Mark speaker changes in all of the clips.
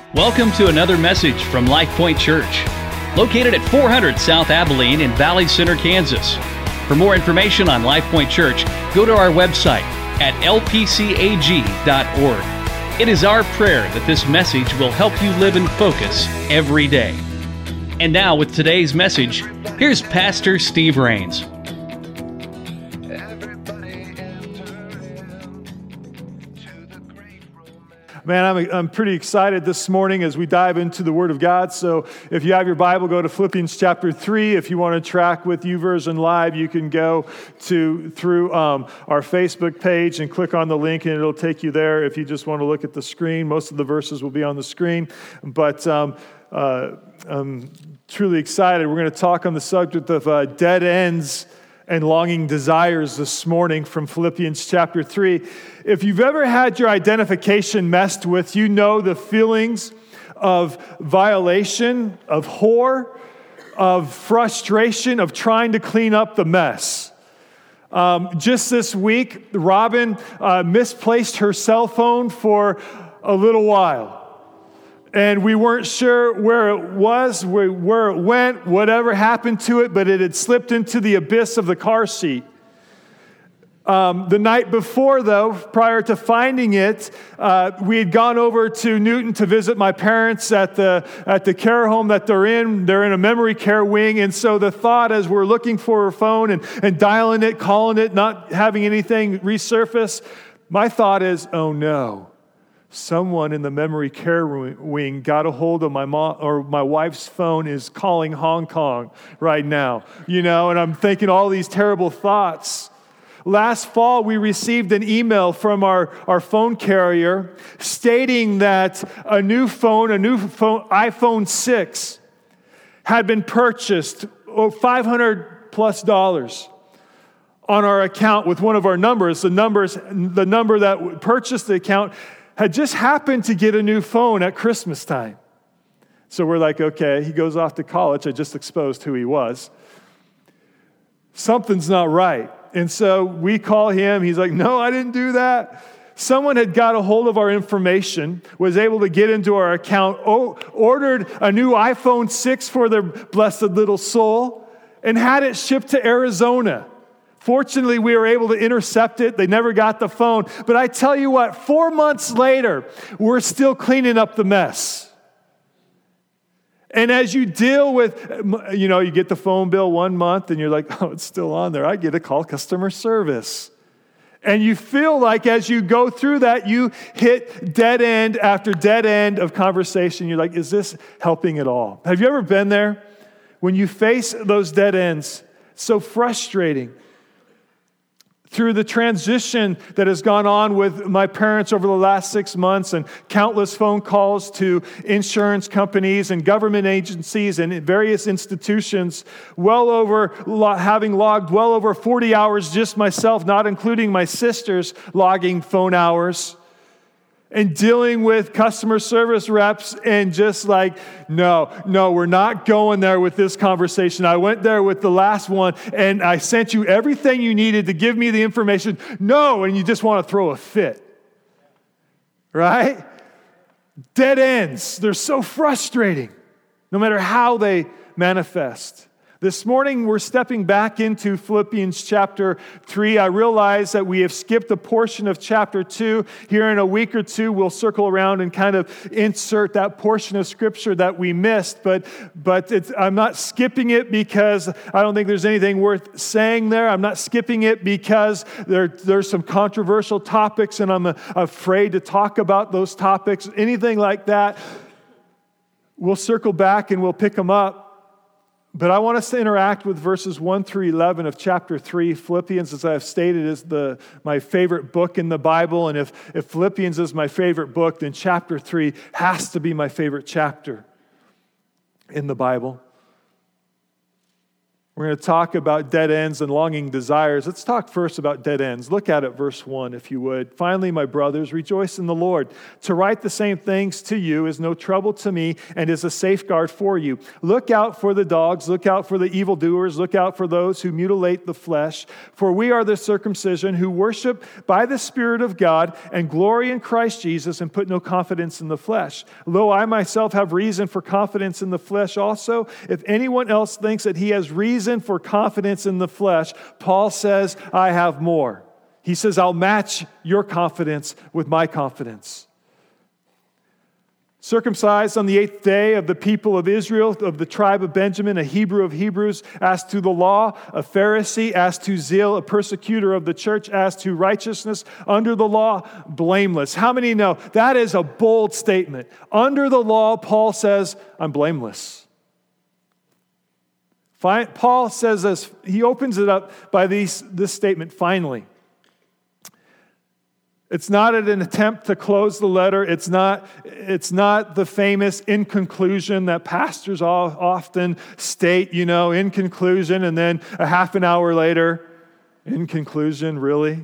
Speaker 1: Welcome to another message from Life Point Church, located at 400 South Abilene in Valley Center, Kansas. For more information on Life Point Church, go to our website at lpcag.org. It is our prayer that this message will help you live in focus every day. And now with today's message, here's Pastor Steve Rains.
Speaker 2: Man, I'm pretty excited this morning as we dive into the Word of God. So if you have your Bible, go to Philippians chapter 3. If you want to track with YouVersion Live, you can go through our Facebook page and click on the link, and it'll take you there. If you just want to look at the screen, most of the verses will be on the screen. But I'm truly excited. We're going to talk on the subject of dead ends and longing desires this morning from Philippians chapter 3. If you've ever had your identification messed with, you know the feelings of violation, of horror, of frustration, of trying to clean up the mess. Just this week, Robin misplaced her cell phone for a little while. And we weren't sure where it was, where it went, whatever happened to it, but it had slipped into the abyss of the car seat. The night before, though, prior to finding it, we had gone over to Newton to visit my parents at the care home that they're in. They're in a memory care wing, and so the thought as we're looking for her phone and dialing it, calling it, not having anything resurface, my thought is, oh no. Someone in the memory care wing got a hold of my mom or my wife's phone is calling Hong Kong right now, and I'm thinking all these terrible thoughts. Last fall, we received an email from our phone carrier stating that a new phone, iPhone 6, had been purchased, $500+ on our account with one of our numbers. The number that purchased the account had just happened to get a new phone at Christmas time. So we're like, okay, he goes off to college. I just exposed who he was. Something's not right. And so we call him. He's like, no, I didn't do that. Someone had got a hold of our information, was able to get into our account, ordered a new iPhone 6 for their blessed little soul, and had it shipped to Arizona. Fortunately, we were able to intercept it. They never got the phone. But I tell you what, 4 months later, we're still cleaning up the mess. And as you deal with, you get the phone bill 1 month and you're like, oh, it's still on there. I get to call customer service. And you feel like as you go through that, you hit dead end after dead end of conversation. You're like, is this helping at all? Have you ever been there? When you face those dead ends, so frustrating. Through the transition that has gone on with my parents over the last 6 months and countless phone calls to insurance companies and government agencies and various institutions, having logged well over 40 hours just myself, not including my sisters logging phone hours, and dealing with customer service reps and just like, no, we're not going there with this conversation. I went there with the last one and I sent you everything you needed to give me the information. No, and you just want to throw a fit. Right? Dead ends. They're so frustrating, no matter how they manifest. This morning, we're stepping back into Philippians chapter 3. I realize that we have skipped a portion of chapter 2. Here in a week or two, we'll circle around and kind of insert that portion of Scripture that we missed. But I'm not skipping it because I don't think there's anything worth saying there. I'm not skipping it because there's some controversial topics and I'm afraid to talk about those topics, anything like that. We'll circle back and we'll pick them up. But I want us to interact with verses 1 through 11 of chapter 3. Philippians, as I've stated, is my favorite book in the Bible. And if Philippians is my favorite book, then chapter 3 has to be my favorite chapter in the Bible. We're going to talk about dead ends and longing desires. Let's talk first about dead ends. Look at it, verse 1, if you would. Finally, my brothers, rejoice in the Lord. To write the same things to you is no trouble to me and is a safeguard for you. Look out for the dogs. Look out for the evildoers. Look out for those who mutilate the flesh. For we are the circumcision who worship by the Spirit of God and glory in Christ Jesus and put no confidence in the flesh. Though I myself have reason for confidence in the flesh also, if anyone else thinks that he has reason for confidence in the flesh, Paul says, I have more. He says, I'll match your confidence with my confidence. Circumcised on the 8th day of the people of Israel, of the tribe of Benjamin, a Hebrew of Hebrews, as to the law, a Pharisee, as to zeal, a persecutor of the church, as to righteousness, under the law, blameless. How many know that is a bold statement? Under the law, Paul says, I'm blameless. Paul says this, he opens it up by this statement, finally. It's not an attempt to close the letter. It's not the famous in conclusion that pastors often state, in conclusion, and then a half an hour later, in conclusion, really?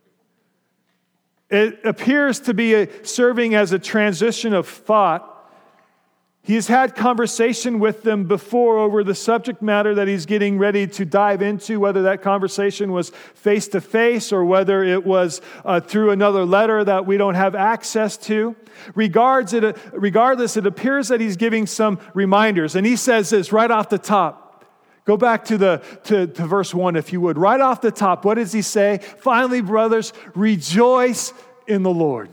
Speaker 2: It appears to be serving as a transition of thought. He's had conversation with them before over the subject matter that he's getting ready to dive into, whether that conversation was face-to-face or whether it was through another letter that we don't have access to. Regardless, it appears that he's giving some reminders. And he says this right off the top. Go back to verse 1, if you would. Right off the top, what does he say? Finally, brothers, rejoice in the Lord.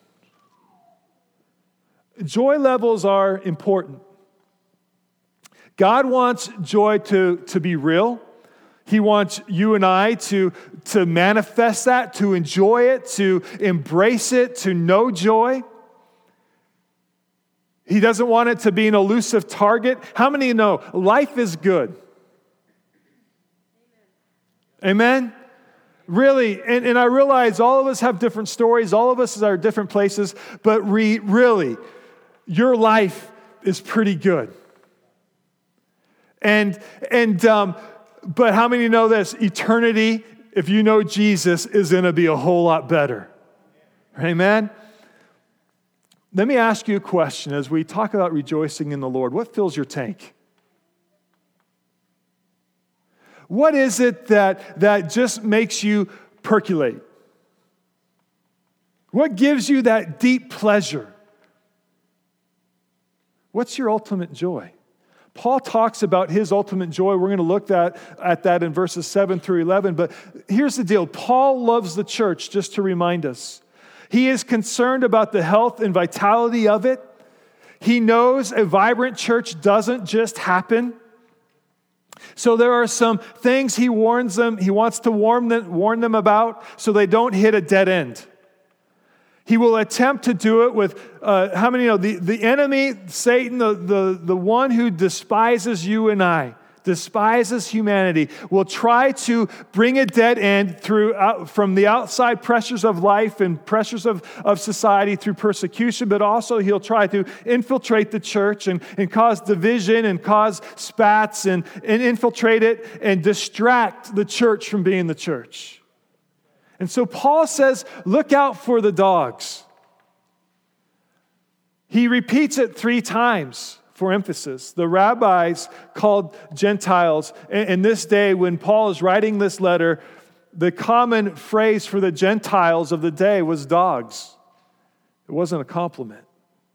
Speaker 2: Joy levels are important. God wants joy to be real. He wants you and I to manifest that, to enjoy it, to embrace it, to know joy. He doesn't want it to be an elusive target. How many know life is good? Amen? Really, and I realize all of us have different stories, all of us are different places, but really, your life is pretty good. But how many know this? Eternity, if you know Jesus, is going to be a whole lot better. Amen? Let me ask you a question as we talk about rejoicing in the Lord. What fills your tank? What is it that just makes you percolate? What gives you that deep pleasure? What's your ultimate joy? Paul talks about his ultimate joy. We're going to look at that in verses 7 through 11. But here's the deal. Paul loves the church, just to remind us. He is concerned about the health and vitality of it. He knows a vibrant church doesn't just happen. So there are some things he warns them. He wants to warn them about so they don't hit a dead end. He will attempt to do it with, how many know, the enemy, Satan, the one who despises you and I, despises humanity, will try to bring a dead end from the outside pressures of life and pressures of society through persecution, but also he'll try to infiltrate the church and cause division and cause spats and infiltrate it and distract the church from being the church. And so Paul says, look out for the dogs. He repeats it 3 times for emphasis. The rabbis called Gentiles, in this day when Paul is writing this letter, the common phrase for the Gentiles of the day was dogs. It wasn't a compliment.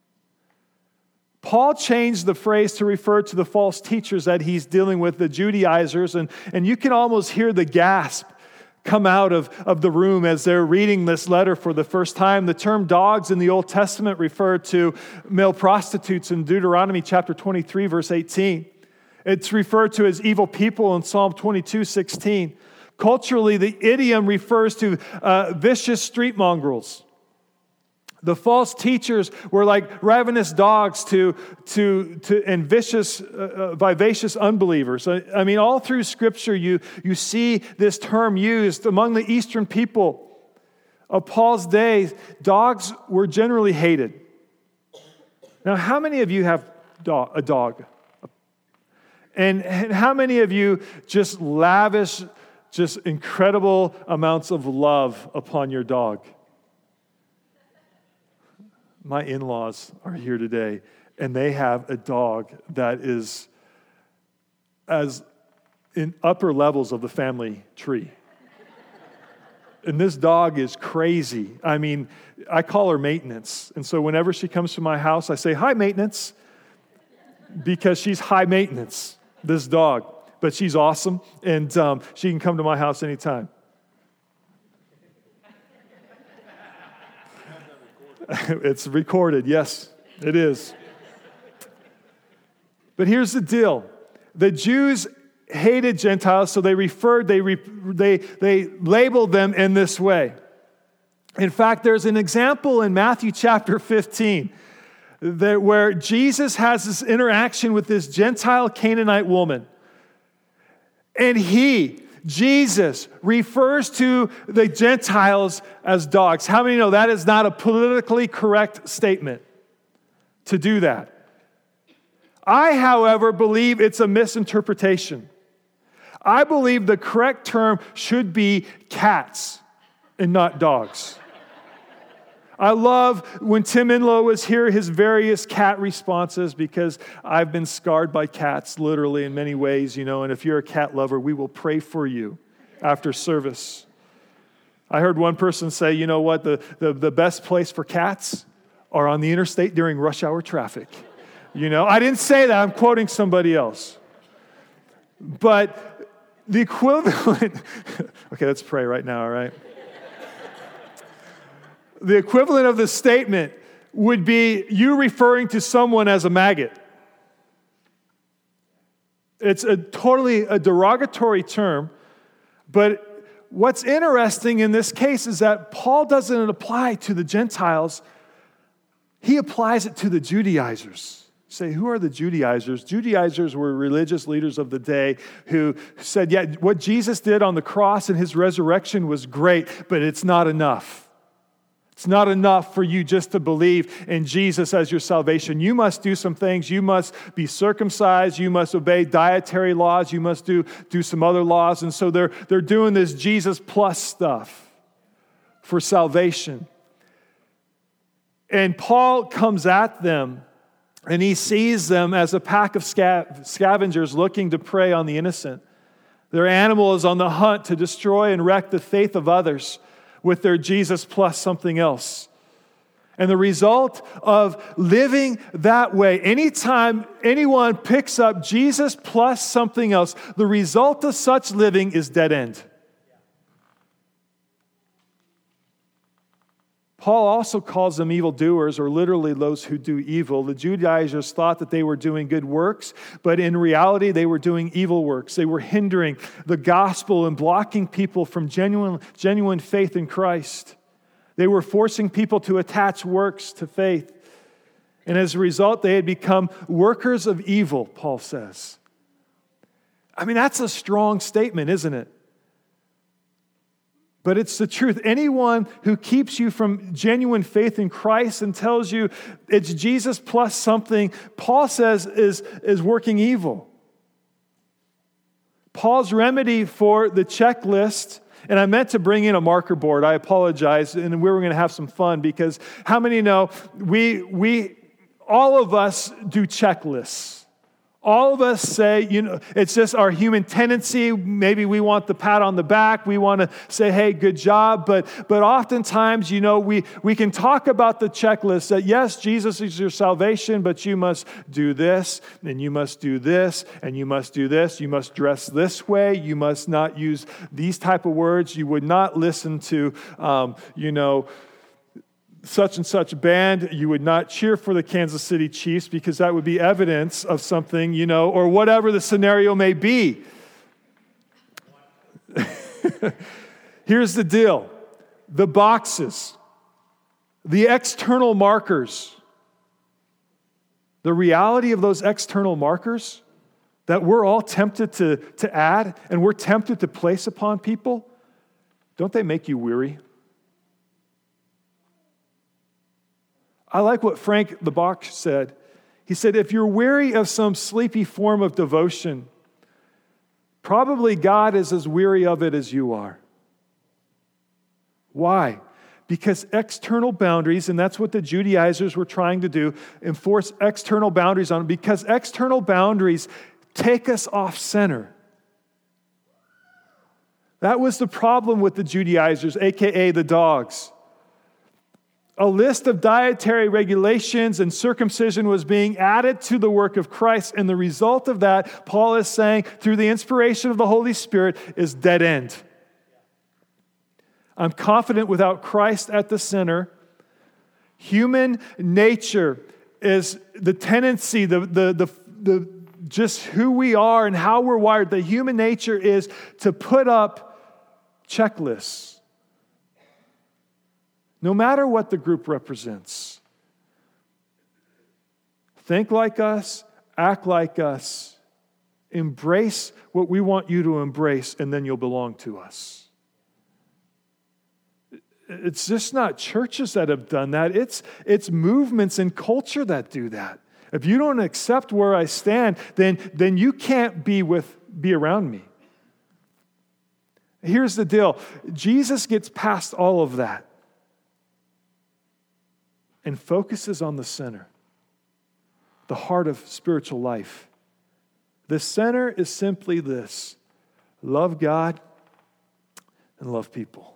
Speaker 2: Paul changed the phrase to refer to the false teachers that he's dealing with, the Judaizers, and you can almost hear the gasp come out of the room as they're reading this letter for the first time. The term dogs in the Old Testament referred to male prostitutes in Deuteronomy chapter 23, verse 18. It's referred to as evil people in Psalm 22:16. Culturally, the idiom refers to vicious street mongrels. The false teachers were like ravenous dogs and vicious, vivacious unbelievers. I mean, all through Scripture, you see this term used among the Eastern people of Paul's day. Dogs were generally hated. Now, how many of you have a dog? And how many of you just lavish just incredible amounts of love upon your dog? My in-laws are here today, and they have a dog that is as in upper levels of the family tree. And this dog is crazy. I mean, I call her Maintenance. And so whenever she comes to my house, I say, "Hi, Maintenance," because she's high maintenance, this dog. But she's awesome, and she can come to my house anytime. It's recorded, yes, it is. But here's the deal. The Jews hated Gentiles, so they labeled them in this way. In fact, there's an example in Matthew chapter 15 where Jesus has this interaction with this Gentile Canaanite woman. And Jesus, refers to the Gentiles as dogs. How many know that is not a politically correct statement to do that? I, however, believe it's a misinterpretation. I believe the correct term should be cats and not dogs. I love when Tim Inlow was here, his various cat responses, because I've been scarred by cats, literally in many ways, and if you're a cat lover, we will pray for you after service. I heard one person say, you know what, the best place for cats are on the interstate during rush hour traffic. I didn't say that, I'm quoting somebody else. But the equivalent, okay, let's pray right now, all right? The equivalent of the statement would be you referring to someone as a maggot. It's totally a derogatory term, but what's interesting in this case is that Paul doesn't apply to the Gentiles, he applies it to the Judaizers. Say, who are the Judaizers? Judaizers were religious leaders of the day who said, yeah, what Jesus did on the cross and his resurrection was great, but it's not enough. It's not enough for you just to believe in Jesus as your salvation. You must do some things. You must be circumcised. You must obey dietary laws. You must do some other laws. And so they're doing this Jesus plus stuff for salvation. And Paul comes at them, and he sees them as a pack of scavengers looking to prey on the innocent. Their animal is on the hunt to destroy and wreck the faith of others with their Jesus plus something else. And the result of living that way, anytime anyone picks up Jesus plus something else, the result of such living is dead end. Paul also calls them evildoers, or literally those who do evil. The Judaizers thought that they were doing good works, but in reality, they were doing evil works. They were hindering the gospel and blocking people from genuine faith in Christ. They were forcing people to attach works to faith. And as a result, they had become workers of evil, Paul says. I mean, that's a strong statement, isn't it? But it's the truth. Anyone who keeps you from genuine faith in Christ and tells you it's Jesus plus something, Paul says is working evil. Paul's remedy for the checklist, and I meant to bring in a marker board, I apologize, and we were going to have some fun because how many know we all of us do checklists. All of us say, it's just our human tendency. Maybe we want the pat on the back. We want to say, hey, good job. But oftentimes, we can talk about the checklist that, yes, Jesus is your salvation, but you must do this, and you must do this, and you must do this. You must dress this way. You must not use these type of words. You would not listen to, such and such band. You would not cheer for the Kansas City Chiefs because that would be evidence of something, or whatever the scenario may be. Here's the deal. The boxes, the external markers, the reality of those external markers that we're all tempted to add and we're tempted to place upon people, don't they make you weary? I like what Frank the Bach said. He said, if you're weary of some sleepy form of devotion, probably God is as weary of it as you are. Why? Because external boundaries, and that's what the Judaizers were trying to do, enforce external boundaries on, because external boundaries take us off center. That was the problem with the Judaizers, aka the dogs. A list of dietary regulations and circumcision was being added to the work of Christ, and the result of that, Paul is saying, through the inspiration of the Holy Spirit, is dead end. I'm confident without Christ at the center, human nature is the tendency, the just who we are and how we're wired. The human nature is to put up checklists. No matter what the group represents. Think like us, act like us, embrace what we want you to embrace, and then you'll belong to us. It's just not churches that have done that. It's movements and culture that do that. If you don't accept where I stand, then you can't be around me. Here's the deal. Jesus gets past all of that and focuses on the center, the heart of spiritual life. The center is simply this: love God and love people.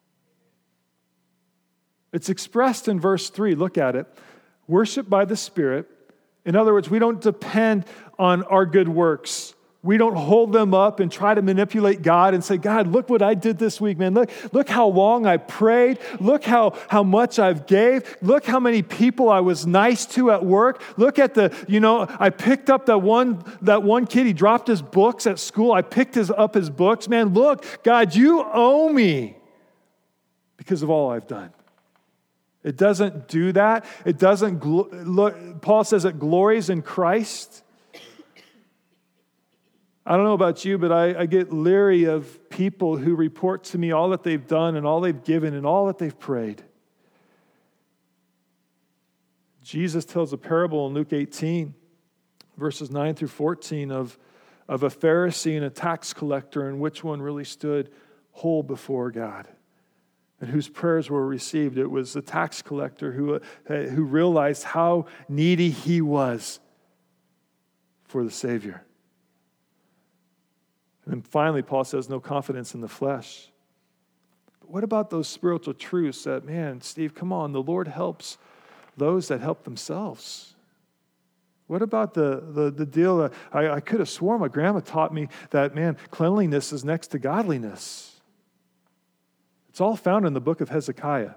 Speaker 2: It's expressed in verse 3. Look at it. Worship by the Spirit. In other words, we don't depend on our good works. We don't hold them up and try to manipulate God and say, God, look what I did this week, man. Look how long I prayed. Look how much I've gave. Look how many people I was nice to at work. Look at I picked up that one kid, he dropped his books at school. I picked up his books. Man, look, God, you owe me because of all I've done. It doesn't do that. It doesn't, Paul says it glories in Christ. I don't know about you, but I get leery of people who report to me all that they've done and all they've given and all that they've prayed. Jesus tells a parable in Luke 18, verses 9 through 14 of a Pharisee and a tax collector, and which one really stood whole before God and whose prayers were received. It was the tax collector who realized how needy he was for the Savior. And then finally, Paul says, no confidence in the flesh. But what about those spiritual truths that, man, Steve, come on, the Lord helps those that help themselves? What about the deal that I could have sworn my grandma taught me that, man, cleanliness is next to godliness? It's all found in the book of Hezekiah.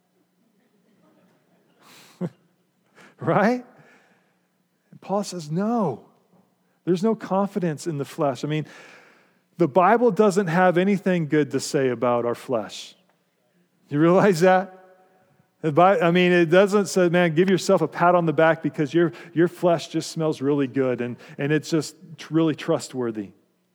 Speaker 2: Right? And Paul says, no, there's no confidence in the flesh. I mean, the Bible doesn't have anything good to say about our flesh. You realize that? It doesn't say, man, give yourself a pat on the back because your flesh just smells really good and it's just really trustworthy.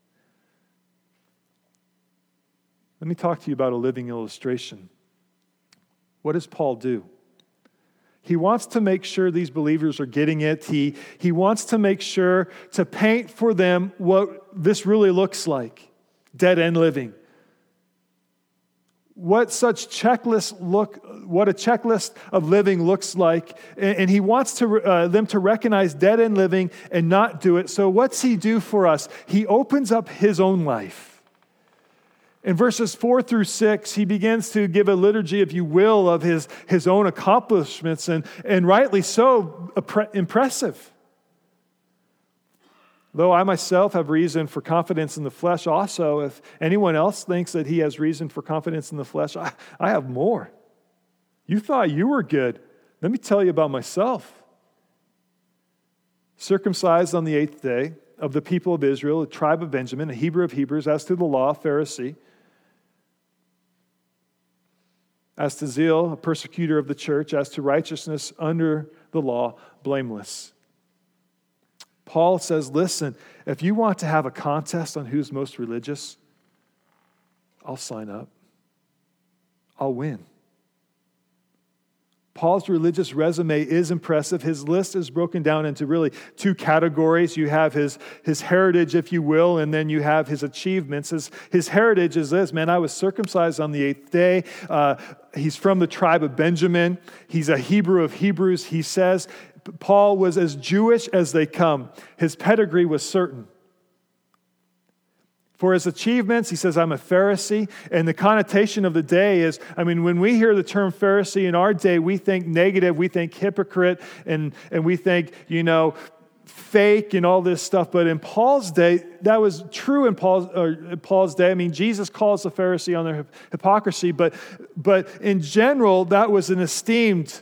Speaker 2: Let me talk to you about a living illustration. What does Paul do? He wants to make sure these believers are getting it. He wants to make sure to paint for them what this really looks like, dead end living. What a checklist of living looks like, and he wants them to recognize dead end living and not do it. So what's he do for us? He opens up his own life. In verses 4 through 6, he begins to give a liturgy, if you will, of his own accomplishments, and rightly so, impressive. Though I myself have reason for confidence in the flesh also, if anyone else thinks that he has reason for confidence in the flesh, I have more. You thought you were good. Let me tell you about myself. Circumcised on the 8th day, of the people of Israel, a tribe of Benjamin, a Hebrew of Hebrews, as to the law, a Pharisee, as to zeal, a persecutor of the church, as to righteousness under the law, blameless. Paul says, listen, if you want to have a contest on who's most religious, I'll sign up. I'll win. Paul's religious resume is impressive. His list is broken down into really two categories. You have his heritage, if you will, and then you have his achievements. His heritage is this: man, I was circumcised on the 8th day. He's from the tribe of Benjamin. He's a Hebrew of Hebrews. He says Paul was as Jewish as they come. His pedigree was certain. For his achievements, he says, I'm a Pharisee. And the connotation of the day is, when we hear the term Pharisee in our day, we think negative, we think hypocrite, and we think, fake and all this stuff. But in Paul's day, that was true in Paul's day. Jesus calls the Pharisee on their hypocrisy, but in general, that was an esteemed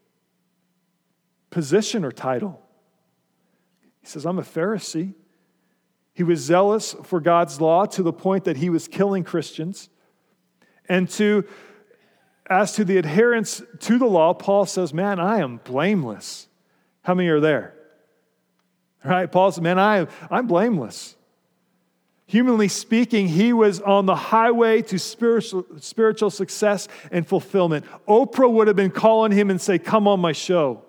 Speaker 2: position or title. He says, I'm a Pharisee. He was zealous for God's law to the point that he was killing Christians. And as to the adherence to the law, Paul says, man, I am blameless. How many are there? Right? Paul says, man, I'm blameless. Humanly speaking, he was on the highway to spiritual success and fulfillment. Oprah would have been calling him and say, come on my show.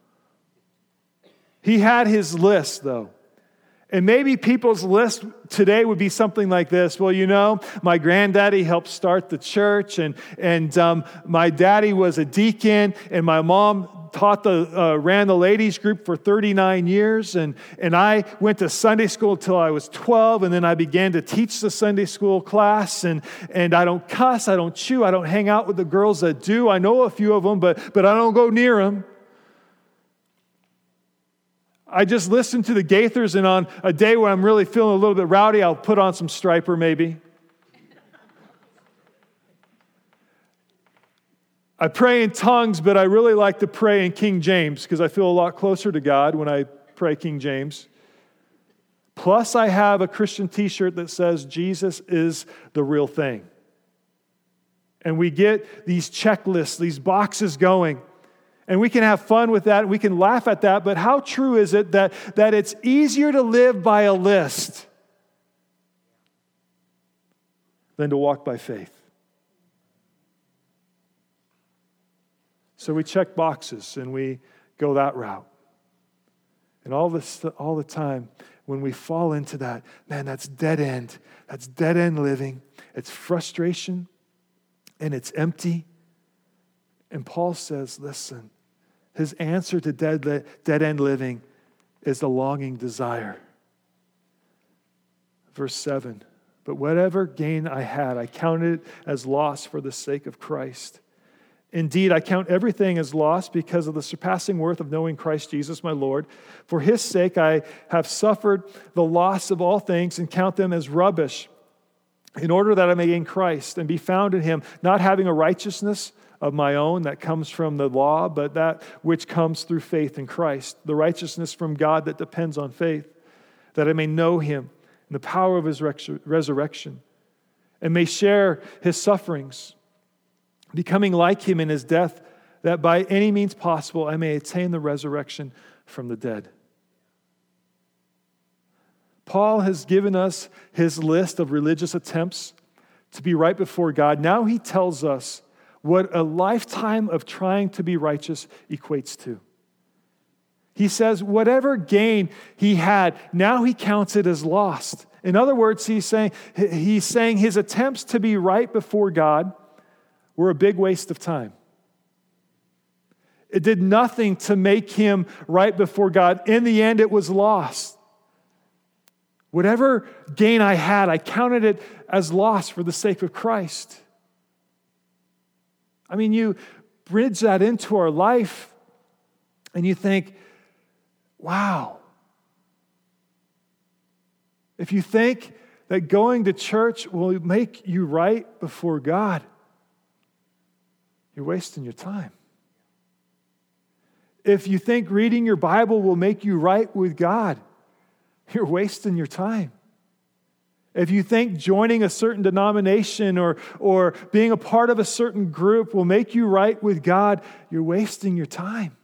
Speaker 2: He had his list, though. And maybe people's list today would be something like this. Well, my granddaddy helped start the church, and my daddy was a deacon, and my mom ran the ladies group for 39 years, and I went to Sunday school until I was 12, and then I began to teach the Sunday school class, and I don't cuss, I don't chew, I don't hang out with the girls that do. I know a few of them, but I don't go near them. I just listen to the Gaithers, and on a day when I'm really feeling a little bit rowdy, I'll put on some Striper maybe. I pray in tongues, but I really like to pray in King James because I feel a lot closer to God when I pray King James. Plus, I have a Christian t-shirt that says, Jesus is the real thing. And we get these checklists, these boxes going. And we can have fun with that, we can laugh at that, but how true is it that it's easier to live by a list than to walk by faith? So we check boxes and we go that route. And all the time, when we fall into that, man, that's dead end. That's dead end living. It's frustration and it's empty. And Paul says, listen, his answer to dead end living is the longing desire. Verse 7, but whatever gain I had, I counted it as loss for the sake of Christ. Indeed, I count everything as loss because of the surpassing worth of knowing Christ Jesus my Lord. For his sake I have suffered the loss of all things and count them as rubbish, in order that I may gain Christ and be found in him, not having a righteousness of my own that comes from the law, but that which comes through faith in Christ, the righteousness from God that depends on faith, that I may know him and the power of his resurrection, and may share his sufferings, becoming like him in his death, that by any means possible I may attain the resurrection from the dead. Paul has given us his list of religious attempts to be right before God. Now he tells us what a lifetime of trying to be righteous equates to. He says whatever gain he had, now he counts it as lost. In other words, he's saying his attempts to be right before God were a big waste of time. It did nothing to make him right before God. In the end, it was lost. Whatever gain I had, I counted it as loss for the sake of Christ. You bridge that into our life and you think, wow. If you think that going to church will make you right before God, you're wasting your time. If you think reading your Bible will make you right with God, you're wasting your time. If you think joining a certain denomination or being a part of a certain group will make you right with God, you're wasting your time.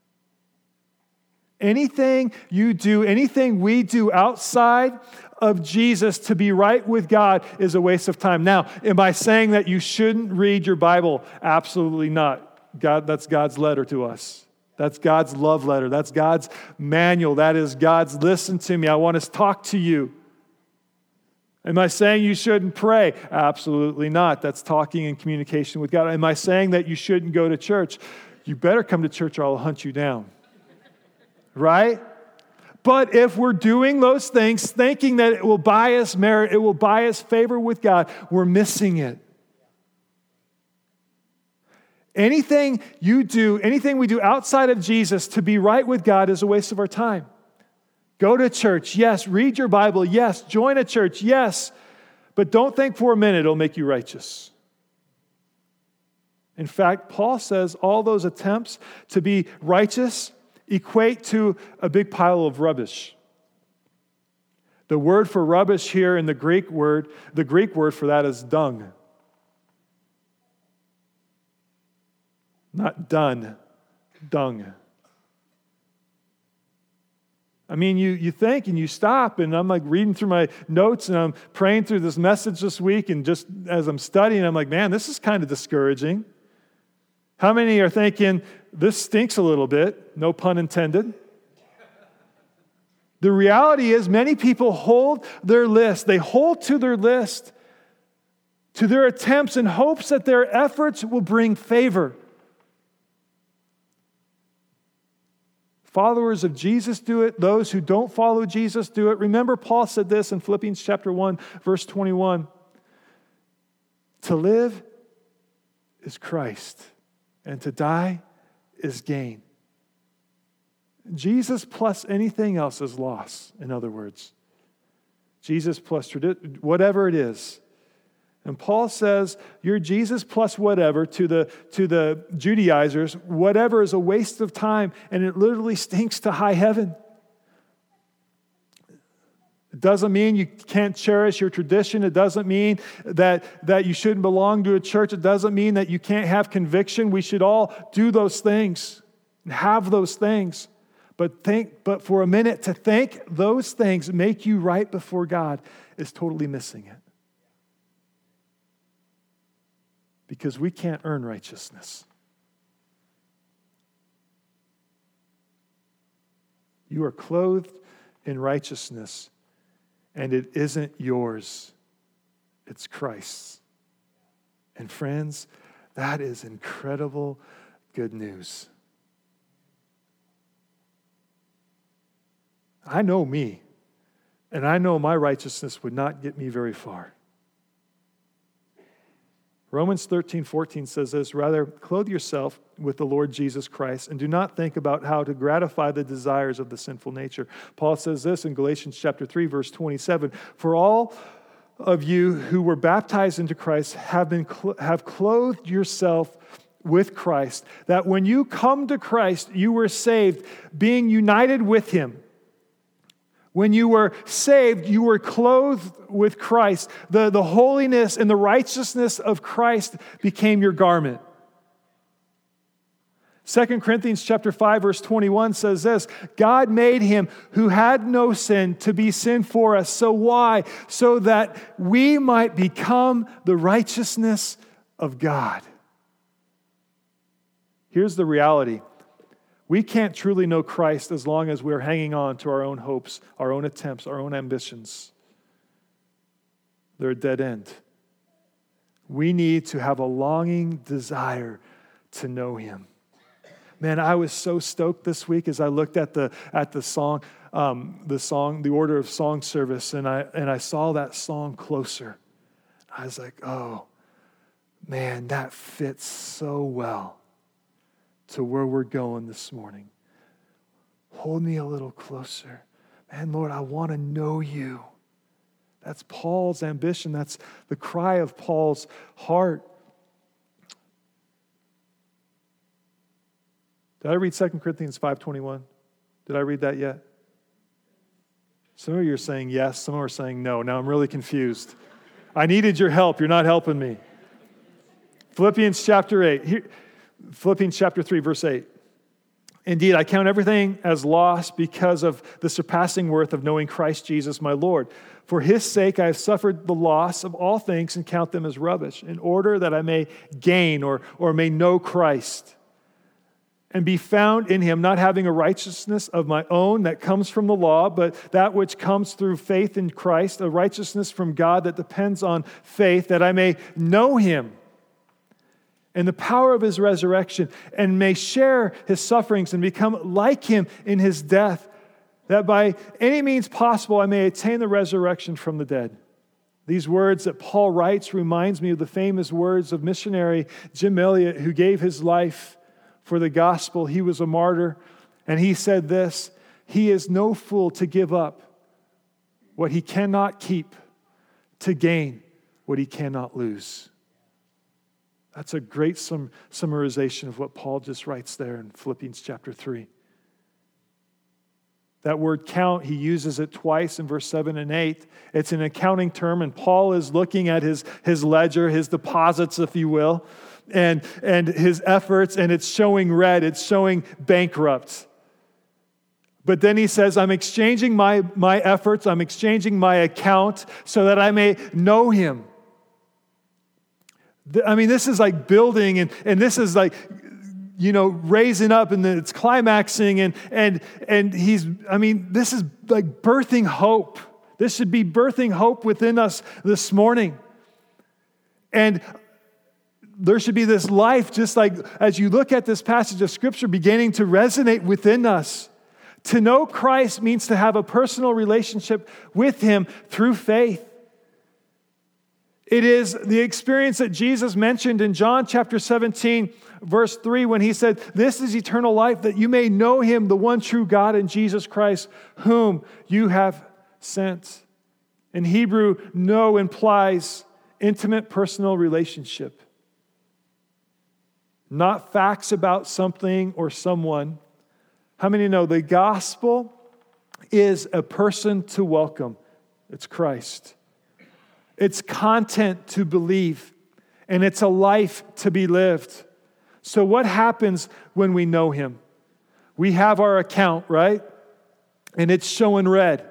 Speaker 2: Anything you do, anything we do outside of Jesus to be right with God is a waste of time. Now, am I saying that you shouldn't read your Bible? Absolutely not. That's God's letter to us. That's God's love letter. That's God's manual. That is God's listen to me. I want to talk to you. Am I saying you shouldn't pray? Absolutely not. That's talking and communication with God. Am I saying that you shouldn't go to church? You better come to church or I'll hunt you down. Right? But if we're doing those things, thinking that it will buy us merit, it will buy us favor with God, we're missing it. Anything you do, anything we do outside of Jesus to be right with God is a waste of our time. Go to church, yes. Read your Bible, yes. Join a church, yes. But don't think for a minute it'll make you righteous. In fact, Paul says all those attempts to be righteous equate to a big pile of rubbish. The word for rubbish here in the Greek word for that is dung. Not done, dung. I mean, you think and you stop, and I'm like reading through my notes and I'm praying through this message this week, and just as I'm studying, I'm like, man, this is kind of discouraging. How many are thinking, this stinks a little bit? No pun intended. The reality is many people hold their list. They hold to their list, to their attempts in hopes that their efforts will bring favor. Followers of Jesus do it. Those who don't follow Jesus do it. Remember, Paul said this in Philippians chapter 1, verse 21. To live is Christ, and to die is gain. Jesus plus anything else is loss, in other words. Jesus plus whatever it is. And Paul says, you're Jesus plus whatever to the Judaizers. Whatever is a waste of time, and it literally stinks to high heaven. It doesn't mean you can't cherish your tradition. It doesn't mean that you shouldn't belong to a church. It doesn't mean that you can't have conviction. We should all do those things and have those things. But for a minute, to think those things make you right before God is totally missing it. Because we can't earn righteousness. You are clothed in righteousness, and it isn't yours. It's Christ's. And friends, that is incredible good news. I know me, and I know my righteousness would not get me very far. Romans 13:14 says this, rather, clothe yourself with the Lord Jesus Christ and do not think about how to gratify the desires of the sinful nature. Paul says this in Galatians chapter 3, verse 27, for all of you who were baptized into Christ have clothed yourself with Christ, that when you come to Christ, you were saved, being united with Him. When you were saved, you were clothed with Christ. The holiness and the righteousness of Christ became your garment. 2 Corinthians chapter 5, verse 21 says this, God made Him who had no sin to be sin for us. So why? So that we might become the righteousness of God. Here's the reality. We can't truly know Christ as long as we're hanging on to our own hopes, our own attempts, our own ambitions. They're a dead end. We need to have a longing desire to know Him. Man, I was so stoked this week as I looked at the song, the order of song service, and I saw that song Closer. I was like, oh, man, that fits so well to where we're going this morning. Hold me a little closer. Man, Lord, I want to know You. That's Paul's ambition. That's the cry of Paul's heart. Did I read 2 Corinthians 5:21? Did I read that yet? Some of you are saying yes. Some are saying no. Now I'm really confused. I needed your help. You're not helping me. Philippians chapter 8. Philippians chapter 3, verse 8. Indeed, I count everything as loss because of the surpassing worth of knowing Christ Jesus my Lord. For His sake I have suffered the loss of all things and count them as rubbish, in order that I may gain or may know Christ and be found in him, not having a righteousness of my own that comes from the law, but that which comes through faith in Christ, a righteousness from God that depends on faith, that I may know him and the power of his resurrection, and may share his sufferings and become like him in his death, that by any means possible I may attain the resurrection from the dead. These words that Paul writes reminds me of the famous words of missionary Jim Elliot, who gave his life for the gospel. He was a martyr, and he said this: "He is no fool to give up what he cannot keep to gain what he cannot lose." That's a great summarization of what Paul just writes there in Philippians chapter 3. That word count, he uses it twice in verse 7 and 8. It's an accounting term, and Paul is looking at his ledger, his deposits, if you will, and his efforts, and it's showing red, it's showing bankrupt. But then he says, I'm exchanging my efforts, I'm exchanging my account so that I may know him. I mean, this is like building, and this is like, raising up, and then it's climaxing, and he's, this is like birthing hope. This should be birthing hope within us this morning. And there should be this life, just like as you look at this passage of Scripture, beginning to resonate within us. To know Christ means to have a personal relationship with him through faith. It is the experience that Jesus mentioned in John chapter 17, verse 3, when he said, "This is eternal life, that you may know him, the one true God, and Jesus Christ, whom you have sent." In Hebrew, know implies intimate personal relationship. Not facts about something or someone. How many know the gospel is a person to welcome? It's Christ. It's content to believe, and it's a life to be lived. So what happens when we know him? We have our account, right? And it's showing red.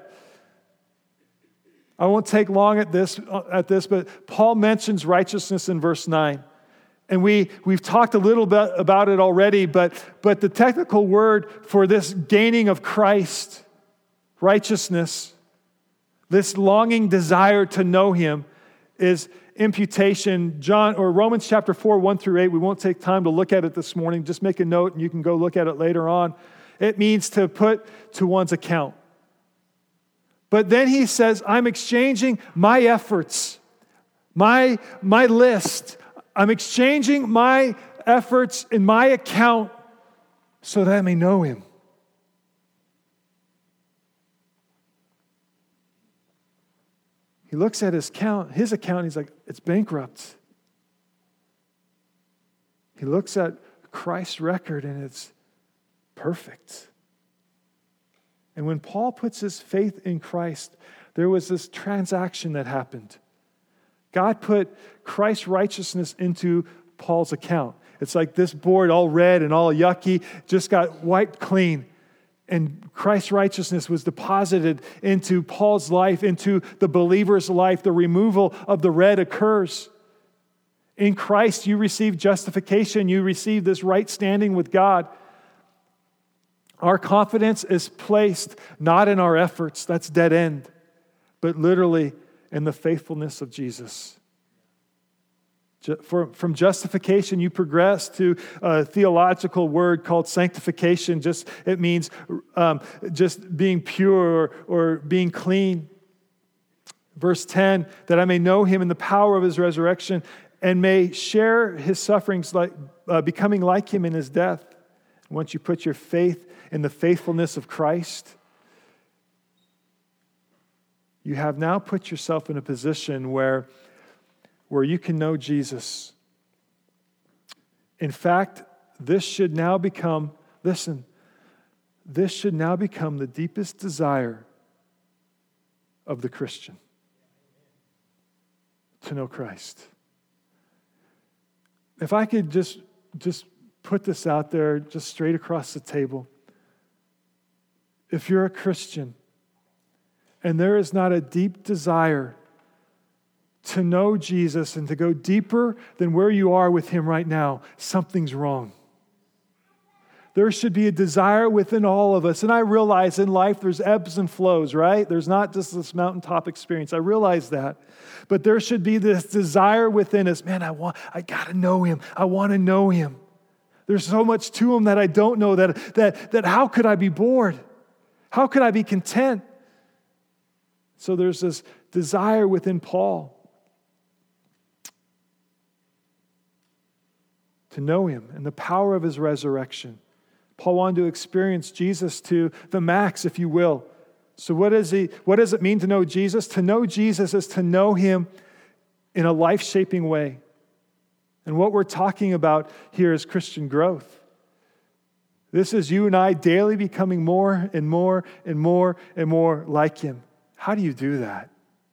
Speaker 2: I won't take long at this, but Paul mentions righteousness in verse 9. And we've talked a little bit about it already, but the technical word for this gaining of Christ, righteousness, this longing desire to know him, is imputation. Romans chapter 4, 1 through 8. We won't take time to look at it this morning. Just make a note and you can go look at it later on. It means to put to one's account. But then he says, I'm exchanging my efforts, my list. I'm exchanging my efforts in my account so that I may know him. He looks at his account, he's like, it's bankrupt. He looks at Christ's record and it's perfect. And when Paul puts his faith in Christ, there was this transaction that happened. God put Christ's righteousness into Paul's account. It's like this board all red and all yucky, just got wiped clean. And Christ's righteousness was deposited into Paul's life, into the believer's life. The removal of the red occurs. In Christ, you receive justification. You receive this right standing with God. Our confidence is placed not in our efforts, that's dead end, but literally in the faithfulness of Jesus. From justification, you progress to a theological word called sanctification. It means just being pure or being clean. Verse 10, that I may know him in the power of his resurrection and may share his sufferings, like becoming like him in his death. Once you put your faith in the faithfulness of Christ, you have now put yourself in a position where you can know Jesus. In fact, this should now become the deepest desire of the Christian, to know Christ. If I could just put this out there, just straight across the table. If you're a Christian and there is not a deep desire to know Jesus and to go deeper than where you are with him right now, something's wrong. There should be a desire within all of us. And I realize in life there's ebbs and flows, right? There's not just this mountaintop experience. I realize that. But there should be this desire within us. Man, I got to know him. I want to know him. There's so much to him that I don't know that how could I be bored? How could I be content? So there's this desire within Paul to know him and the power of his resurrection. Paul wanted to experience Jesus to the max, if you will. So what does it mean to know Jesus? To know Jesus is to know him in a life-shaping way. And what we're talking about here is Christian growth. This is you and I daily becoming more and more and more and more like him. How do you do that?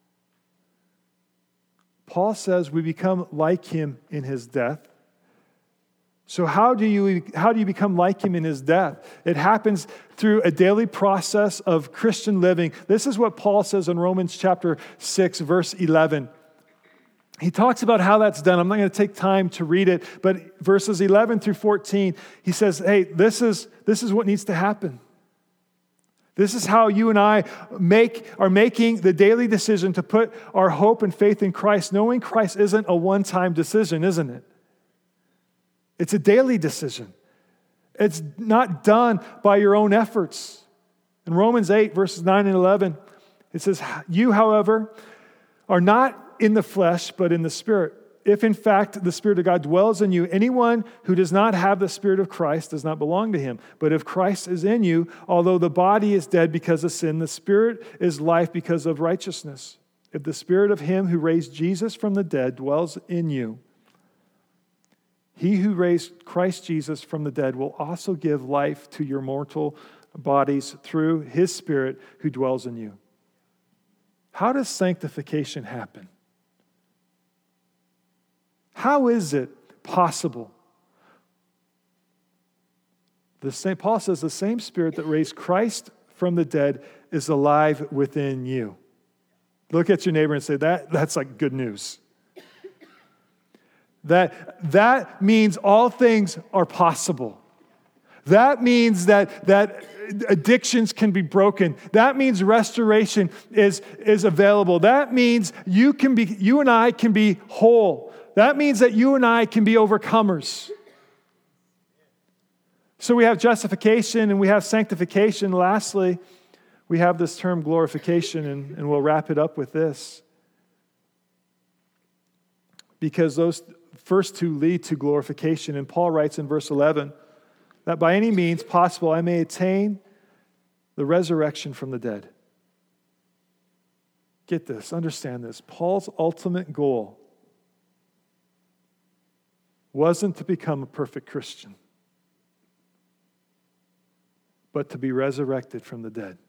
Speaker 2: Paul says we become like him in his death. So how do you become like him in his death? It happens through a daily process of Christian living. This is what Paul says in Romans chapter 6, verse 11. He talks about how that's done. I'm not going to take time to read it, but verses 11 through 14, he says, hey, this is what needs to happen. This is how you and I are making the daily decision to put our hope and faith in Christ. Knowing Christ isn't a one-time decision, isn't it? It's a daily decision. It's not done by your own efforts. In Romans 8, verses 9 and 11, it says, you, however, are not in the flesh, but in the Spirit. If in fact the Spirit of God dwells in you, anyone who does not have the Spirit of Christ does not belong to him. But if Christ is in you, although the body is dead because of sin, the Spirit is life because of righteousness. If the Spirit of him who raised Jesus from the dead dwells in you, he who raised Christ Jesus from the dead will also give life to your mortal bodies through his Spirit who dwells in you. How does sanctification happen? How is it possible? Paul says the same Spirit that raised Christ from the dead is alive within you. Look at your neighbor and say, that's like good news. That means all things are possible. That means that addictions can be broken. That means restoration is available. That means you and I can be whole. That means that you and I can be overcomers. So we have justification and we have sanctification. Lastly, we have this term glorification, and we'll wrap it up with this. Because those first two lead to glorification. And Paul writes in verse 11, that by any means possible I may attain the resurrection from the dead. Get this, understand this. Paul's ultimate goal wasn't to become a perfect Christian, but to be resurrected from the dead.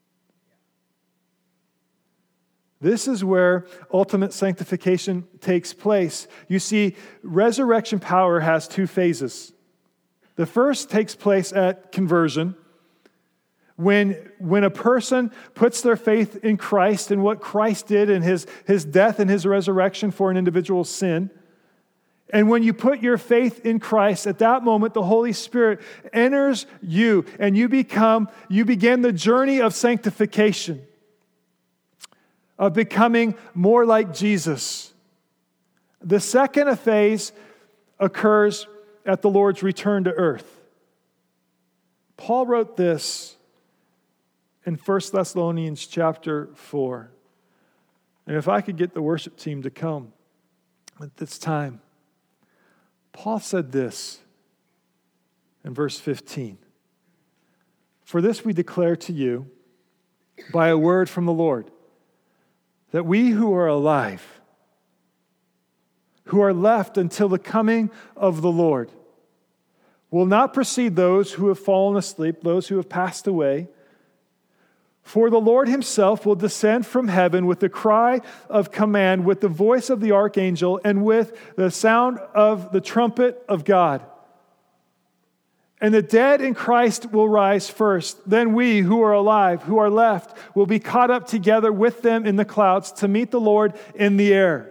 Speaker 2: This is where ultimate sanctification takes place. You see, resurrection power has two phases. The first takes place at conversion, when a person puts their faith in Christ and what Christ did in his death and his resurrection for an individual's sin. And when you put your faith in Christ, at that moment, the Holy Spirit enters you and you begin the journey of sanctification, of becoming more like Jesus. The second phase occurs at the Lord's return to earth. Paul wrote this in 1 Thessalonians chapter 4. And if I could get the worship team to come at this time. Paul said this in verse 15. For this we declare to you by a word from the Lord, that we who are alive, who are left until the coming of the Lord, will not precede those who have fallen asleep, those who have passed away. For the Lord himself will descend from heaven with the cry of command, with the voice of the archangel, and with the sound of the trumpet of God. And the dead in Christ will rise first. Then we who are alive, who are left, will be caught up together with them in the clouds to meet the Lord in the air.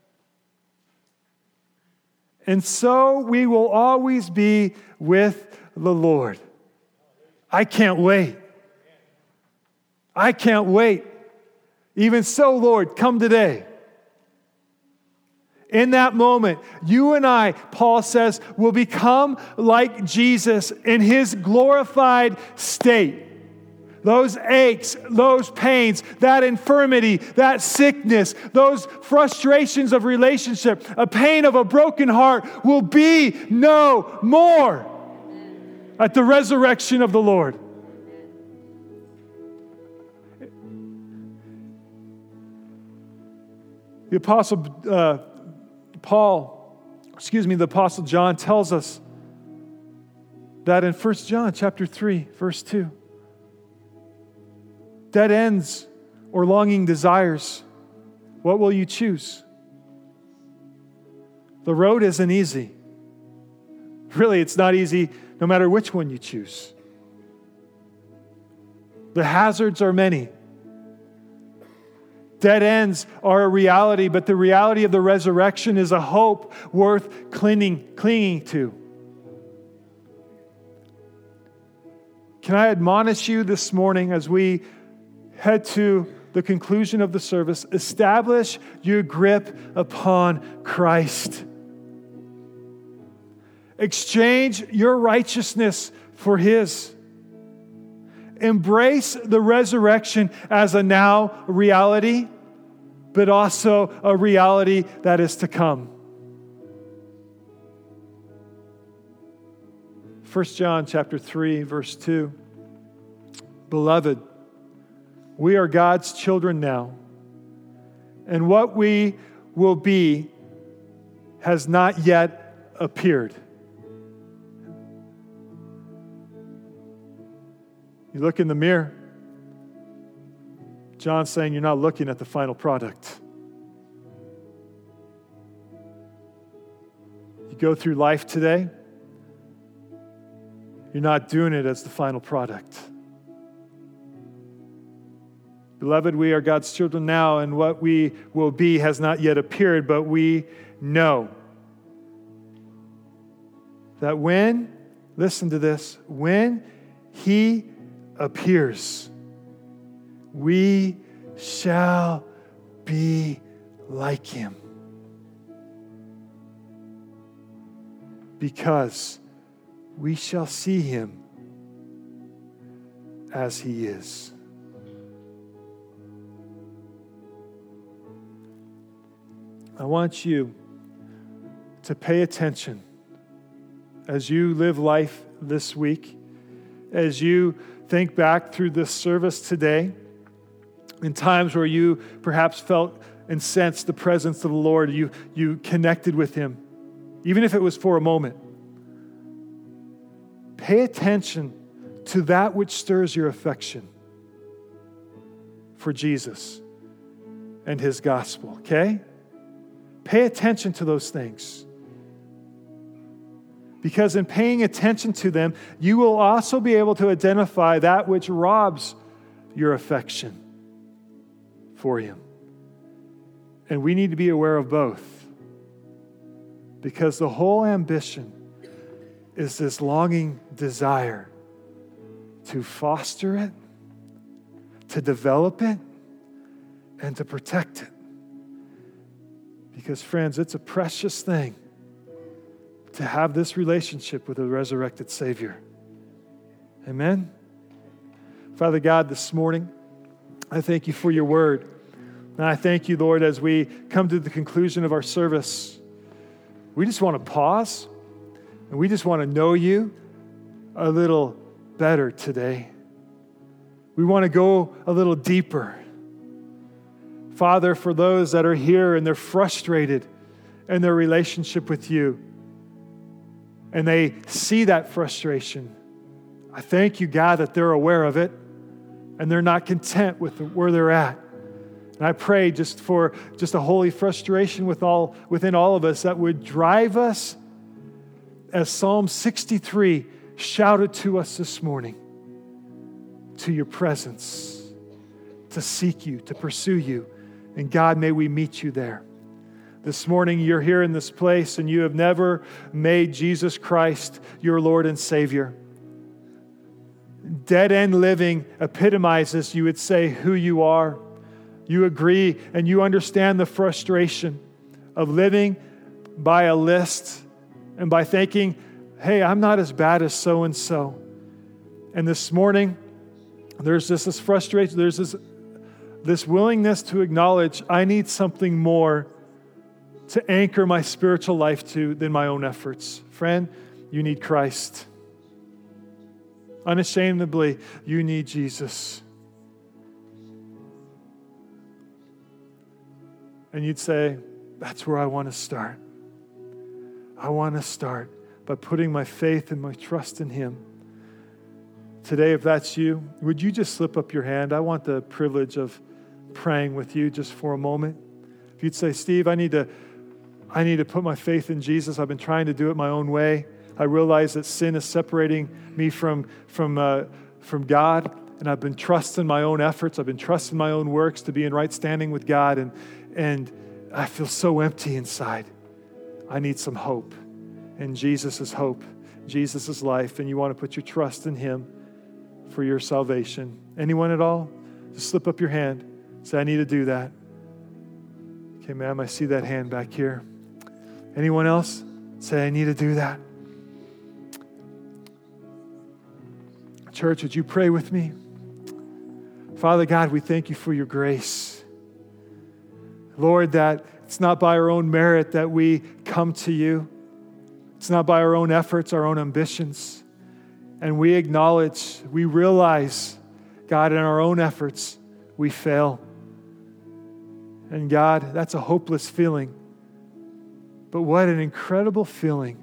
Speaker 2: And so we will always be with the Lord. I can't wait. I can't wait. Even so, Lord, come today. In that moment, you and I, Paul says, will become like Jesus in his glorified state. Those aches, those pains, that infirmity, that sickness, those frustrations of relationship, a pain of a broken heart will be no more at the resurrection of the Lord. The Apostle the Apostle John tells us that in 1 John chapter 3, verse 2. Dead ends or longing desires, what will you choose? The road isn't easy. Really, it's not easy no matter which one you choose. The hazards are many. Dead ends are a reality, but the reality of the resurrection is a hope worth clinging to. Can I admonish you this morning as we head to the conclusion of the service? Establish your grip upon Christ. Exchange your righteousness for His. Embrace the resurrection as a now reality, but also a reality that is to come. 1 John chapter 3, verse 2. Beloved, we are God's children now, and what we will be has not yet appeared. You look in the mirror, John's saying you're not looking at the final product. You go through life today, you're not doing it as the final product. Beloved, we are God's children now, and what we will be has not yet appeared, but we know that when, listen to this, when He appears, we shall be like Him, because we shall see Him as He is. I want you to pay attention as you live life this week, as you think back through this service today, in times where you perhaps felt and sensed the presence of the Lord, you connected with Him, even if it was for a moment. Pay attention to that which stirs your affection for Jesus and His gospel, okay? Pay attention to those things. Because in paying attention to them, you will also be able to identify that which robs your affection for Him. And we need to be aware of both. Because the whole ambition is this longing desire to foster it, to develop it, and to protect it. Because, friends, it's a precious thing to have this relationship with a resurrected Savior. Amen? Father God, this morning, I thank You for Your word. And I thank You, Lord, as we come to the conclusion of our service. We just want to pause, and we just want to know You a little better today. We want to go a little deeper. Father, for those that are here and they're frustrated in their relationship with You, and they see that frustration, I thank You, God, that they're aware of it and they're not content with where they're at. And I pray just for a holy frustration within all of us that would drive us, as Psalm 63 shouted to us this morning, to Your presence, to seek You, to pursue You. And God, may we meet You there. This morning, you're here in this place and you have never made Jesus Christ your Lord and Savior. dead-end living epitomizes, you would say who you are. You agree and you understand the frustration of living by a list and by thinking, hey, I'm not as bad as so-and-so. And this morning, there's this frustration, there's this willingness to acknowledge I need something more to anchor my spiritual life to than my own efforts. Friend, you need Christ. Unashamedly, you need Jesus. And you'd say, that's where I want to start. I want to start by putting my faith and my trust in Him. Today, if that's you, would you just slip up your hand? I want the privilege of praying with you just for a moment. If you'd say, Steve, I need to put my faith in Jesus. I've been trying to do it my own way. I realize that sin is separating me from God, and I've been trusting my own efforts. I've been trusting my own works to be in right standing with God, and I feel so empty inside. I need some hope. And Jesus is hope. Jesus is life. And you want to put your trust in Him for your salvation. Anyone at all? Just slip up your hand. Say, I need to do that. Okay, ma'am, I see that hand back here. Anyone else? Say, I need to do that. Church, would you pray with me? Father God, we thank you for your grace. Lord, that it's not by our own merit that we come to you. It's not by our own efforts, our own ambitions. And we acknowledge, we realize, God, in our own efforts, we fail. And God, that's a hopeless feeling. But what an incredible feeling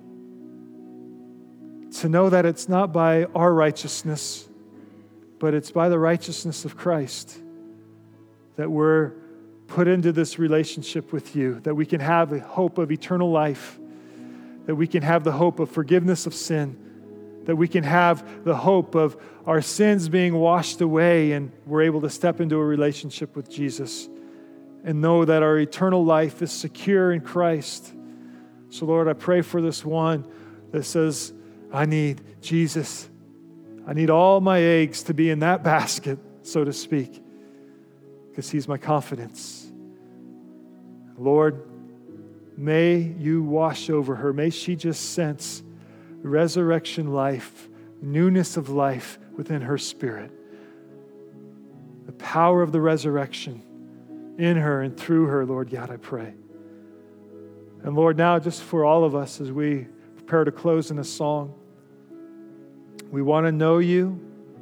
Speaker 2: to know that it's not by our righteousness, but it's by the righteousness of Christ that we're put into this relationship with you, that we can have the hope of eternal life, that we can have the hope of forgiveness of sin, that we can have the hope of our sins being washed away, and we're able to step into a relationship with Jesus and know that our eternal life is secure in Christ. So Lord, I pray for this one that says, I need Jesus. I need all my eggs to be in that basket, so to speak, because He's my confidence. Lord, may you wash over her. May she just sense resurrection life, newness of life within her spirit. The power of the resurrection in her and through her, Lord God, I pray. And Lord, now just for all of us as we prepare to close in a song, we want to know you,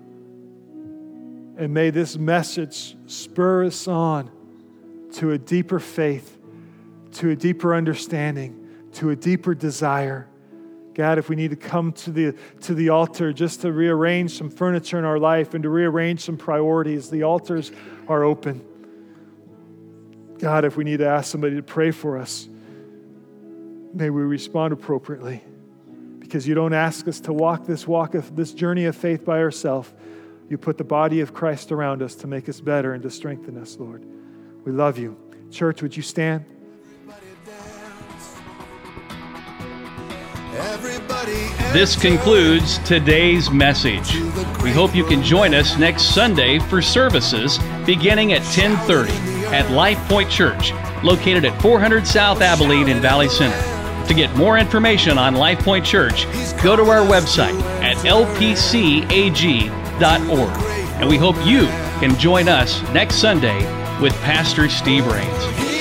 Speaker 2: and may this message spur us on to a deeper faith, to a deeper understanding, to a deeper desire. God, if we need to come to the altar just to rearrange some furniture in our life and to rearrange some priorities, the altars are open. God, if we need to ask somebody to pray for us, may we respond appropriately, because you don't ask us to walk this journey of faith by ourselves. You put the body of Christ around us to make us better and to strengthen us, Lord. We love you. Church, would you stand?
Speaker 1: This concludes today's message. We hope you can join us next Sunday for services beginning at 10:30 at Life Point Church, located at 400 South Abilene in Valley Center. To get more information on Life Point Church, go to our website at lpcag.org. And we hope you can join us next Sunday with Pastor Steve Rains.